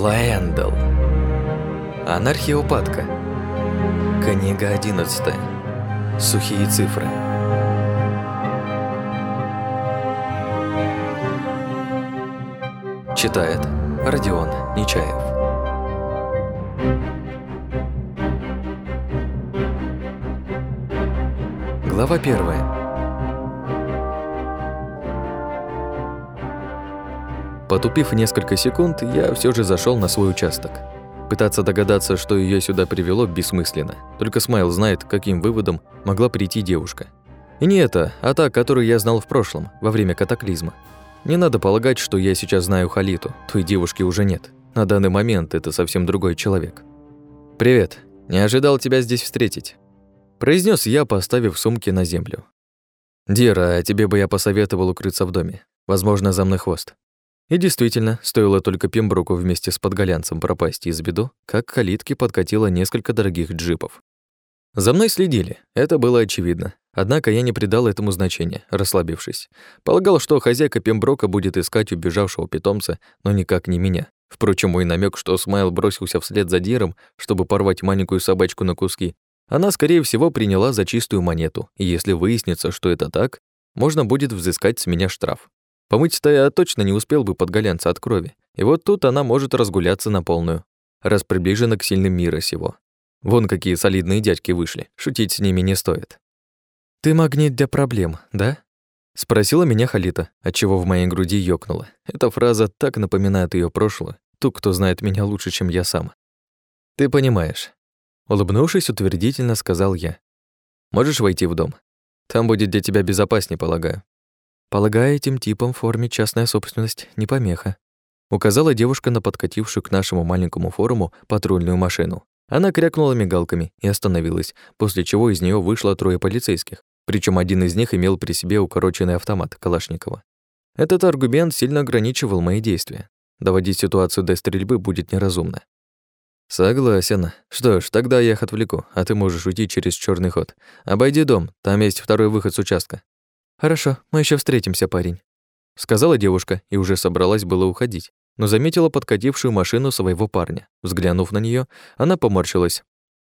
Лаэндл. Анархия-упадка. Книга 11. Сухие цифры. Читает Родион Нечаев. Глава 1. Потупив несколько секунд, я все же зашел на свой участок. Пытаться догадаться, что ее сюда привело, бессмысленно. Только Смайл знает, к каким выводом могла прийти девушка. И не это, а та, которую я знал в прошлом, во время катаклизма. Не надо полагать, что я сейчас знаю Халиту, той девушки уже нет. На данный момент это совсем другой человек. «Привет, не ожидал тебя здесь встретить», – произнес я, поставив сумки на землю. «Дира, а тебе бы я посоветовал укрыться в доме. Возможно, за мной хвост». И действительно, стоило только Пемброку вместе с подголянцем пропасть из беду, как к калитке подкатило несколько дорогих джипов. За мной следили, это было очевидно. Однако я не придал этому значения, расслабившись. Полагал, что хозяйка Пемброка будет искать убежавшего питомца, но никак не меня. Впрочем, мой намек, что Смайл бросился вслед за Диром, чтобы порвать маленькую собачку на куски, она, скорее всего, приняла за чистую монету, и если выяснится, что это так, можно будет взыскать с меня штраф. Помыть-то я точно не успел бы подголянца от крови, и вот тут она может разгуляться на полную, раз приближена к сильным мира сего. Вон какие солидные дядьки вышли, шутить с ними не стоит. «Ты магнит для проблем, да?» — спросила меня Халита, отчего в моей груди ёкнуло. Эта фраза так напоминает ее прошлое, ту, кто знает меня лучше, чем я сам. «Ты понимаешь». Улыбнувшись, утвердительно сказал я. «Можешь войти в дом? Там будет для тебя безопаснее, полагаю». «Полагаю, этим типам в форме частная собственность не помеха», указала девушка на подкатившую к нашему маленькому форуму патрульную машину. Она крякнула мигалками и остановилась, после чего из нее вышло 3 полицейских, причем один из них имел при себе укороченный автомат Калашникова. Этот аргумент сильно ограничивал мои действия. Доводить ситуацию до стрельбы будет неразумно. «Согласен. Что ж, тогда я их отвлеку, а ты можешь уйти через черный ход. Обойди дом, там есть второй выход с участка». «Хорошо, мы еще встретимся, парень», — сказала девушка и уже собралась было уходить, но заметила подкатившую машину своего парня. Взглянув на нее, она поморщилась.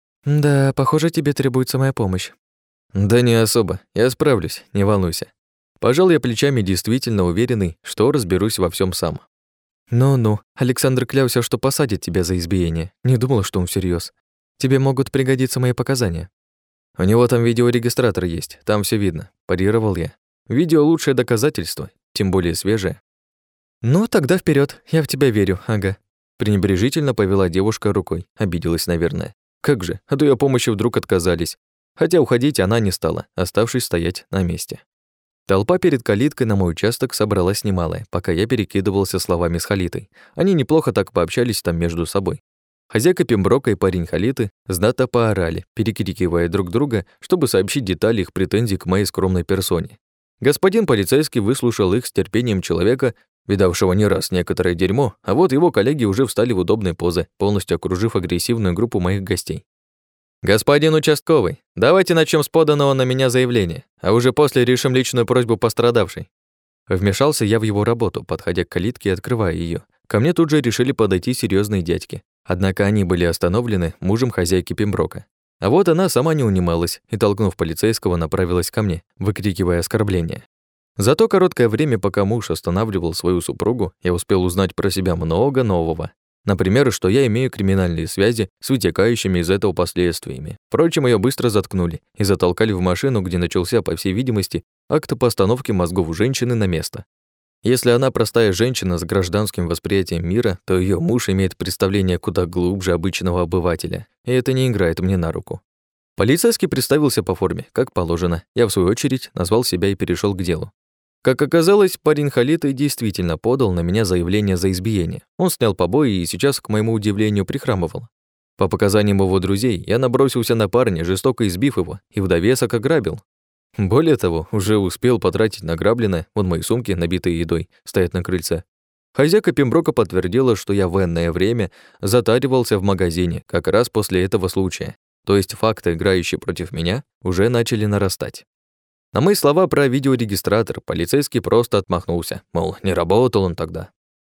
«Да, похоже, тебе требуется моя помощь». «Да не особо, я справлюсь, не волнуйся». Пожал я плечами, действительно уверенный, что разберусь во всем сам. «Ну-ну, Александр клялся, что посадит тебя за избиение. Не думала, что он всерьез. Тебе могут пригодиться мои показания». «У него там видеорегистратор есть, там все видно», – парировал я. «Видео – лучшее доказательство, тем более свежее». «Ну, тогда вперед, я в тебя верю, ага». Пренебрежительно повела девушка рукой, обиделась, наверное. Как же, от её помощи вдруг отказались. Хотя уходить она не стала, оставшись стоять на месте. Толпа перед калиткой на мой участок собралась немалая, пока я перекидывался словами с Халитой. Они неплохо так пообщались там между собой. Хозяйка Пемброка и парень Халиты знатно поорали, перекрикивая друг друга, чтобы сообщить детали их претензий к моей скромной персоне. Господин полицейский выслушал их с терпением человека, видавшего не раз некоторое дерьмо, а вот его коллеги уже встали в удобной позы, полностью окружив агрессивную группу моих гостей. «Господин участковый, давайте начнем с поданного на меня заявления, а уже после решим личную просьбу пострадавшей». Вмешался я в его работу, подходя к калитке и открывая ее. Ко мне тут же решили подойти серьезные дядьки. Однако они были остановлены мужем хозяйки Пемброка. А вот она сама не унималась и, толкнув полицейского, направилась ко мне, выкрикивая оскорбления. За то короткое время, пока муж останавливал свою супругу, я успел узнать про себя много нового. Например, что я имею криминальные связи с вытекающими из этого последствиями. Впрочем, ее быстро заткнули и затолкали в машину, где начался, по всей видимости, акт постановки мозгов женщины на место. Если она простая женщина с гражданским восприятием мира, то ее муж имеет представление куда глубже обычного обывателя, и это не играет мне на руку. Полицейский представился по форме, как положено. Я, в свою очередь, назвал себя и перешел к делу. Как оказалось, парень Халиты действительно подал на меня заявление за избиение. Он снял побои и сейчас, к моему удивлению, прихрамывал. По показаниям его друзей, я набросился на парня, жестоко избив его, и в довесок ограбил. Более того, уже успел потратить награбленное, вон мои сумки, набитые едой, стоят на крыльце. Хозяйка Пемброка подтвердила, что я в энное время затаривался в магазине, как раз после этого случая. То есть факты, играющие против меня, уже начали нарастать. На мои слова про видеорегистратор полицейский просто отмахнулся, мол, не работал он тогда.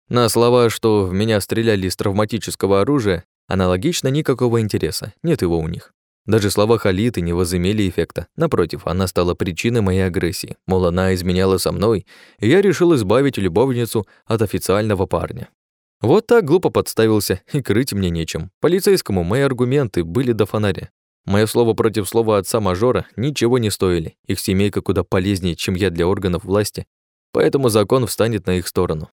На слова, что в меня стреляли из травматического оружия, аналогично никакого интереса, нет его у них. Даже слова Халиты не возымели эффекта. Напротив, она стала причиной моей агрессии. Мол, она изменяла со мной, и я решил избавить любовницу от официального парня. Вот так глупо подставился, и крыть мне нечем. Полицейскому мои аргументы были до фонаря. Моё слово против слова отца-мажора ничего не стоили. Их семейка куда полезнее, чем я для органов власти, поэтому закон встанет на их сторону.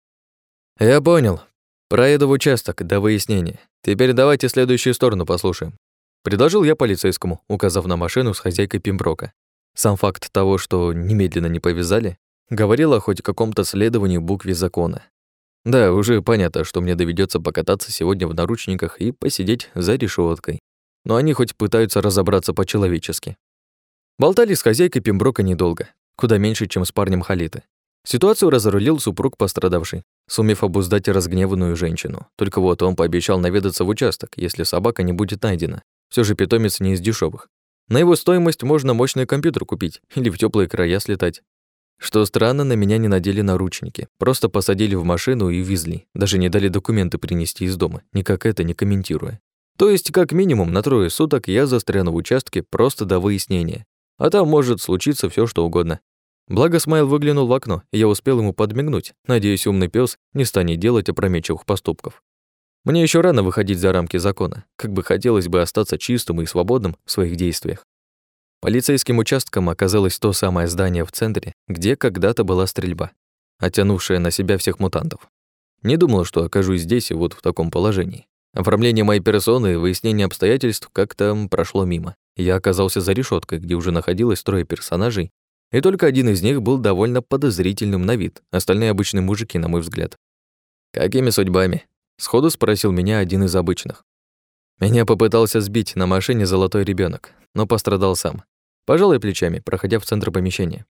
Я понял. Проеду в участок до выяснения. Теперь давайте следующую сторону послушаем. Предложил я полицейскому, указав на машину с хозяйкой Пемброка. Сам факт того, что немедленно не повязали, говорил о хоть каком-то следовании букве закона. Да, уже понятно, что мне доведется покататься сегодня в наручниках и посидеть за решеткой. Но они хоть пытаются разобраться по-человечески. Болтали с хозяйкой Пемброка недолго, куда меньше, чем с парнем Халиты. Ситуацию разрулил супруг пострадавший, сумев обуздать разгневанную женщину. Только вот он пообещал наведаться в участок, если собака не будет найдена. Все же питомец не из дешевых. На его стоимость можно мощный компьютер купить или в теплые края слетать. Что странно, на меня не надели наручники. Просто посадили в машину и везли. Даже не дали документы принести из дома, никак это не комментируя. То есть, как минимум, на 3 суток я застряну в участке просто до выяснения. А там может случиться все, что угодно. Благо Смайл выглянул в окно, и я успел ему подмигнуть. Надеюсь, умный пес не станет делать опрометчивых поступков. Мне еще рано выходить за рамки закона, как бы хотелось бы остаться чистым и свободным в своих действиях. Полицейским участком оказалось то самое здание в центре, где когда-то была стрельба, оттянувшая на себя всех мутантов. Не думал, что окажусь здесь и вот в таком положении. Оформление моей персоны и выяснение обстоятельств как-то прошло мимо. Я оказался за решеткой, где уже находилось 3 персонажей, и только один из них был довольно подозрительным на вид, остальные обычные мужики, на мой взгляд. «Какими судьбами?» — сходу спросил меня один из обычных. Меня попытался сбить на машине золотой ребенок, но пострадал сам. Пожал я плечами, проходя в центр помещения.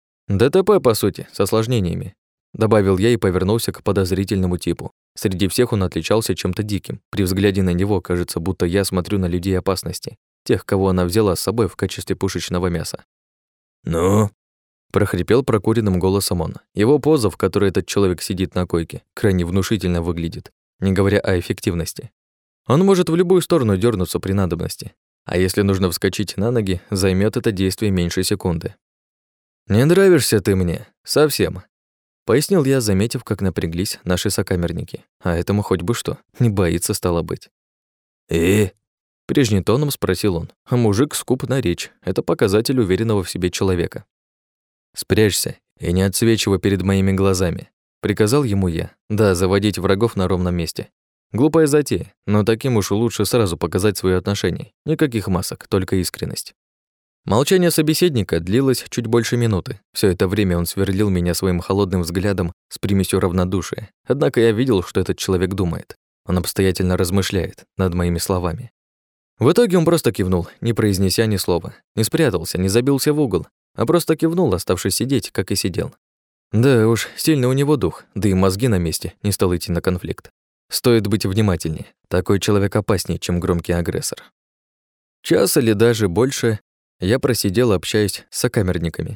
ДТП, по сути, с осложнениями. Добавил я и повернулся к подозрительному типу. Среди всех он отличался чем-то диким. При взгляде на него кажется, будто я смотрю на людей опасности, тех, кого она взяла с собой в качестве пушечного мяса. «Ну?» — прохрипел прокуренным голосом он. Его поза, в которой этот человек сидит на койке, крайне внушительно выглядит, не говоря о эффективности. Он может в любую сторону дернуться при надобности, а если нужно вскочить на ноги, займет это действие меньше секунды. «Не нравишься ты мне. Совсем», — пояснил я, заметив, как напряглись наши сокамерники. А этому хоть бы что, не боится, стало быть. «И?» — прежним тоном спросил он. А мужик скуп на речь. Это показатель уверенного в себе человека. «Спрячься и не отсвечивай перед моими глазами», — приказал ему я. Да, заводить врагов на ровном месте. Глупая затея, но таким уж лучше сразу показать свои отношения. Никаких масок, только искренность. Молчание собеседника длилось чуть больше минуты. Все это время он сверлил меня своим холодным взглядом с примесью равнодушия. Однако я видел, что этот человек думает. Он обстоятельно размышляет над моими словами. В итоге он просто кивнул, не произнеся ни слова. Не спрятался, не забился в угол, а просто кивнул, оставшись сидеть, как и сидел. Да уж, сильный у него дух, да и мозги на месте, не стал идти на конфликт. Стоит быть внимательнее. Такой человек опаснее, чем громкий агрессор. Час или даже больше я просидел, общаясь с сокамерниками.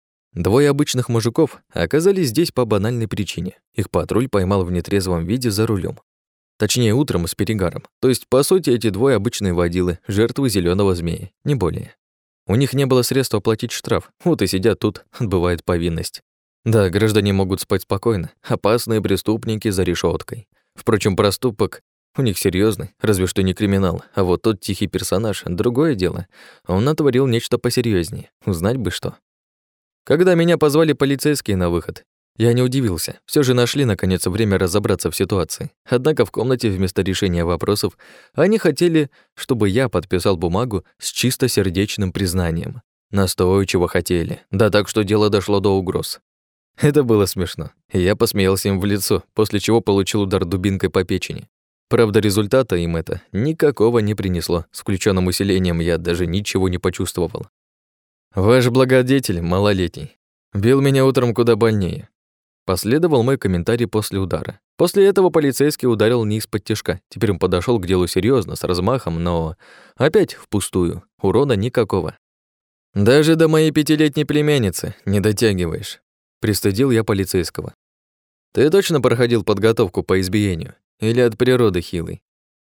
2 обычных мужиков оказались здесь по банальной причине. Их патруль поймал в нетрезвом виде за рулем. Точнее, утром с перегаром. То есть, по сути, эти 2 обычные водилы, жертвы зеленого змея, не более. У них не было средств оплатить штраф, вот и сидят тут, отбывают повинность. Да, граждане могут спать спокойно, опасные преступники за решеткой. Впрочем, проступок у них серьезный, разве что не криминал, а вот тот тихий персонаж — другое дело. Он натворил нечто посерьезнее, узнать бы что. Когда меня позвали полицейские на выход, я не удивился, все же нашли наконец время разобраться в ситуации. Однако в комнате вместо решения вопросов они хотели, чтобы я подписал бумагу с чистосердечным признанием. Настойчиво хотели, да так, что дело дошло до угроз. Это было смешно, и я посмеялся им в лицо, после чего получил удар дубинкой по печени. Правда, результата им это никакого не принесло. С включенным усилением я даже ничего не почувствовал. «Ваш благодетель, малолетний, бил меня утром куда больнее». Последовал мой комментарий после удара. После этого полицейский ударил не из-под тишка. Теперь он подошел к делу серьезно, с размахом, но опять впустую. Урона никакого. «Даже до моей 5-летней племянницы не дотягиваешь», — пристыдил я полицейского. Ты точно проходил подготовку по избиению? Или от природы хилый?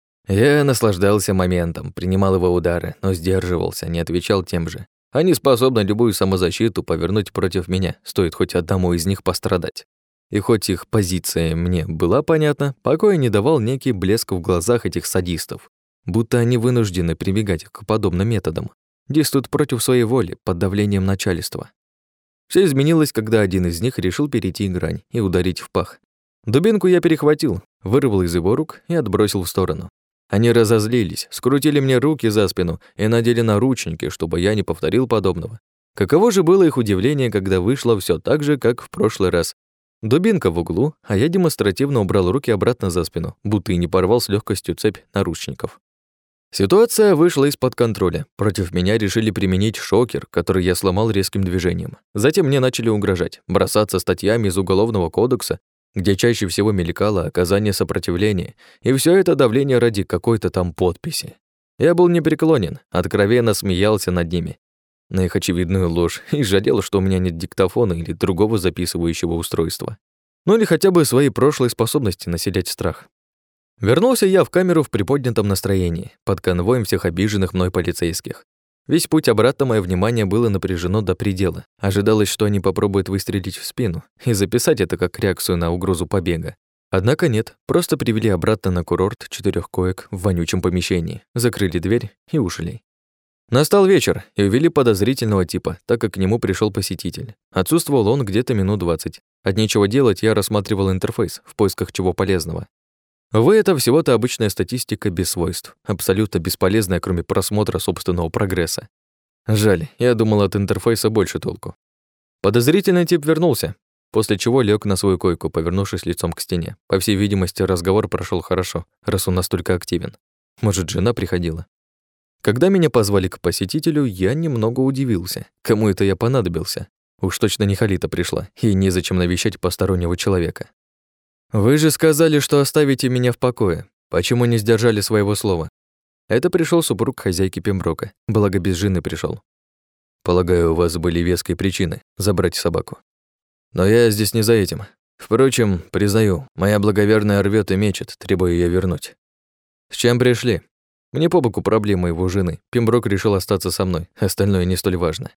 Я наслаждался моментом, принимал его удары, но сдерживался, не отвечал тем же. Они способны любую самозащиту повернуть против меня, стоит хоть одному из них пострадать. И хоть их позиция мне была понятна, покоя не давал некий блеск в глазах этих садистов, будто они вынуждены прибегать к подобным методам, действуют против своей воли, под давлением начальства. Все изменилось, когда один из них решил перейти грань и ударить в пах. Дубинку я перехватил, вырвал из его рук и отбросил в сторону. Они разозлились, скрутили мне руки за спину и надели наручники, чтобы я не повторил подобного. Каково же было их удивление, когда вышло все так же, как в прошлый раз. Дубинка в углу, а я демонстративно убрал руки обратно за спину, будто и не порвал с легкостью цепь наручников. Ситуация вышла из-под контроля. Против меня решили применить шокер, который я сломал резким движением. Затем мне начали угрожать, бросаться статьями из Уголовного кодекса, где чаще всего мелькало оказание сопротивления, и все это давление ради какой-то там подписи. Я был непреклонен, откровенно смеялся над ними, на их очевидную ложь, и жалел, что у меня нет диктофона или другого записывающего устройства. Ну или хотя бы своей прошлой способности населять страх. Вернулся я в камеру в приподнятом настроении, под конвоем всех обиженных мной полицейских. Весь путь обратно мое внимание было напряжено до предела. Ожидалось, что они попробуют выстрелить в спину и записать это как реакцию на угрозу побега. Однако нет, просто привели обратно на курорт 4 коек в вонючем помещении, закрыли дверь и ушли. Настал вечер, и увели подозрительного типа, так как к нему пришел посетитель. Отсутствовал он где-то минут 20. От нечего делать я рассматривал интерфейс в поисках чего полезного. Увы, это всего-то обычная статистика без свойств, абсолютно бесполезная, кроме просмотра собственного прогресса. Жаль, я думал, от интерфейса больше толку. Подозрительный тип вернулся, после чего лег на свою койку, повернувшись лицом к стене. По всей видимости, разговор прошел хорошо, раз он настолько активен. Может, жена приходила. Когда меня позвали к посетителю, я немного удивился. Кому это я понадобился? Уж точно не Халита пришла, и незачем навещать постороннего человека. «Вы же сказали, что оставите меня в покое. Почему не сдержали своего слова?» Это пришел супруг хозяйки Пемброка, благо без жены пришел. «Полагаю, у вас были веские причины забрать собаку. Но я здесь не за этим. Впрочем, признаю, моя благоверная рвет и мечет, требуя ее вернуть. С чем пришли? Мне по боку проблемы его жены. Пемброк решил остаться со мной, остальное не столь важно.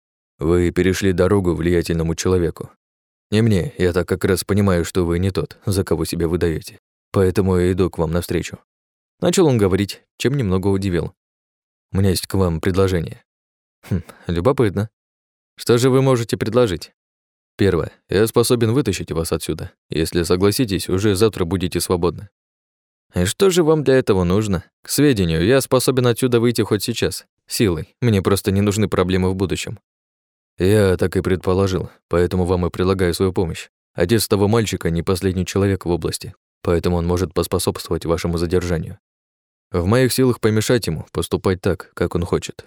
Вы перешли дорогу влиятельному человеку. Не мне, я так как раз понимаю, что вы не тот, за кого себя выдаете. Поэтому я иду к вам навстречу. Начал он говорить, чем немного удивил. У меня есть к вам предложение. Любопытно. Что же вы можете предложить? Первое. Я способен вытащить вас отсюда. Если согласитесь, уже завтра будете свободны. И что же вам для этого нужно? К сведению, я способен отсюда выйти хоть сейчас, силой. Мне просто не нужны проблемы в будущем. Я так и предположил, поэтому вам и предлагаю свою помощь. Отец того мальчика не последний человек в области, поэтому он может поспособствовать вашему задержанию. В моих силах помешать ему поступать так, как он хочет.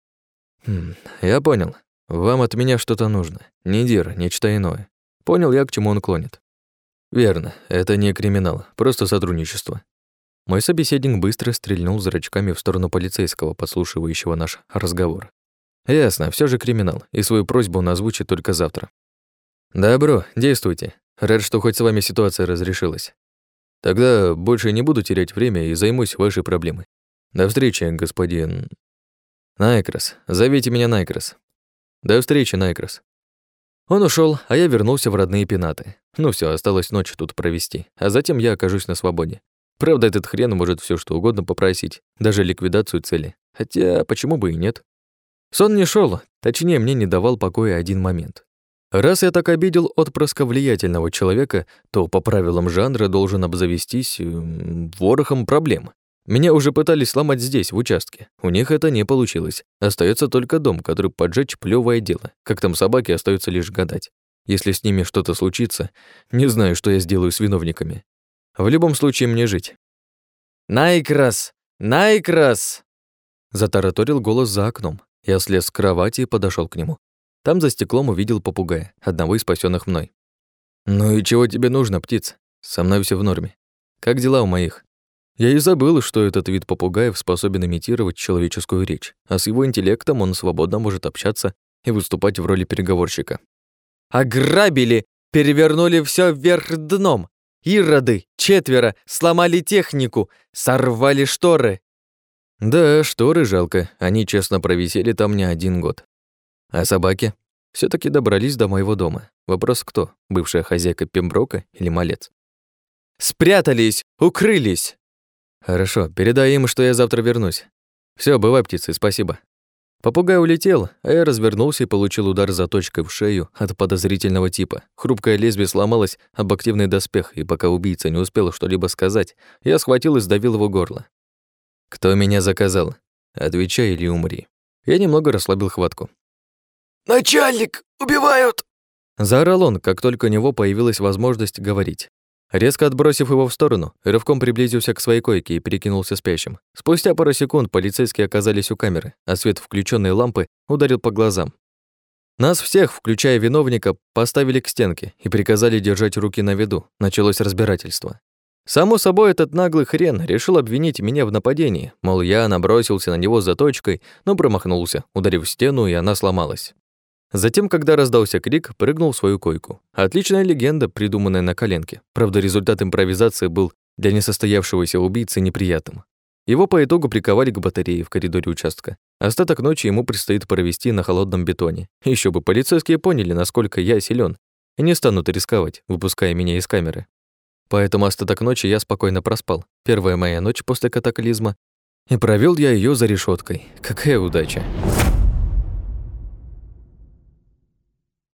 Я понял. Вам от меня что-то нужно. Не дир, нечто иное. Понял я, к чему он клонит. Верно, это не криминал, просто сотрудничество. Мой собеседник быстро стрельнул зрачками в сторону полицейского, подслушивающего наш разговор. Ясно, все же криминал, и свою просьбу он озвучит только завтра. Добро, действуйте. Рад, что хоть с вами ситуация разрешилась. Тогда больше не буду терять время и займусь вашей проблемой. До встречи, господин... Найкрос. Зовите меня Найкрос. До встречи, Найкрос. Он ушел, а я вернулся в родные пенаты. Ну все, осталось ночь тут провести, а затем я окажусь на свободе. Правда, этот хрен может все что угодно попросить, даже ликвидацию цели. Хотя, почему бы и нет? Сон не шел, точнее, мне не давал покоя один момент. Раз я так обидел отпрыска влиятельного человека, то по правилам жанра должен обзавестись ворохом проблем. Меня уже пытались сломать здесь, в участке. У них это не получилось. Остается только дом, который поджечь плевое дело. Как там собаки, остается лишь гадать. Если с ними что-то случится, не знаю, что я сделаю с виновниками. В любом случае мне жить. «Найкрос! Найкрос!» Затараторил голос за окном. Я слез с кровати и подошел к нему. Там за стеклом увидел попугая, одного из спасенных мной. «Ну и чего тебе нужно, птиц? Со мной все в норме. Как дела у моих?» Я и забыл, что этот вид попугаев способен имитировать человеческую речь, а с его интеллектом он свободно может общаться и выступать в роли переговорщика. «Ограбили! перевернули все вверх дном. Ироды, 4, сломали технику, сорвали шторы. Да, шторы жалко, они честно провисели там не 1 год. А собаки все таки добрались до моего дома. Вопрос кто, бывшая хозяйка Пемброка или малец? Спрятались, укрылись. Хорошо, передай им, что я завтра вернусь. Все, бывай, птицы, спасибо. Попугай улетел, а я развернулся и получил удар заточкой в шею от подозрительного типа. Хрупкое лезвие сломалось об активный доспех, и пока убийца не успел что-либо сказать, я схватил и сдавил его горло. «Кто меня заказал? Отвечай или умри». Я немного расслабил хватку. «Начальник! Убивают!» Заорал он, как только у него появилась возможность говорить. Резко отбросив его в сторону, рывком приблизился к своей койке и перекинулся спящим. Спустя пару секунд полицейские оказались у камеры, а свет включенной лампы ударил по глазам. Нас всех, включая виновника, поставили к стенке и приказали держать руки на виду. Началось разбирательство. Само собой, этот наглый хрен решил обвинить меня в нападении, мол, я набросился на него с заточкой, но промахнулся, ударив в стену, и она сломалась. Затем, когда раздался крик, прыгнул в свою койку. Отличная легенда, придуманная на коленке. Правда, результат импровизации был для несостоявшегося убийцы неприятным. Его по итогу приковали к батарее в коридоре участка. Остаток ночи ему предстоит провести на холодном бетоне. Еще бы полицейские поняли, насколько я силен, и не станут рисковать, выпуская меня из камеры. Поэтому остаток ночи я спокойно проспал. Первая моя ночь после катаклизма. И провел я ее за решеткой. Какая удача.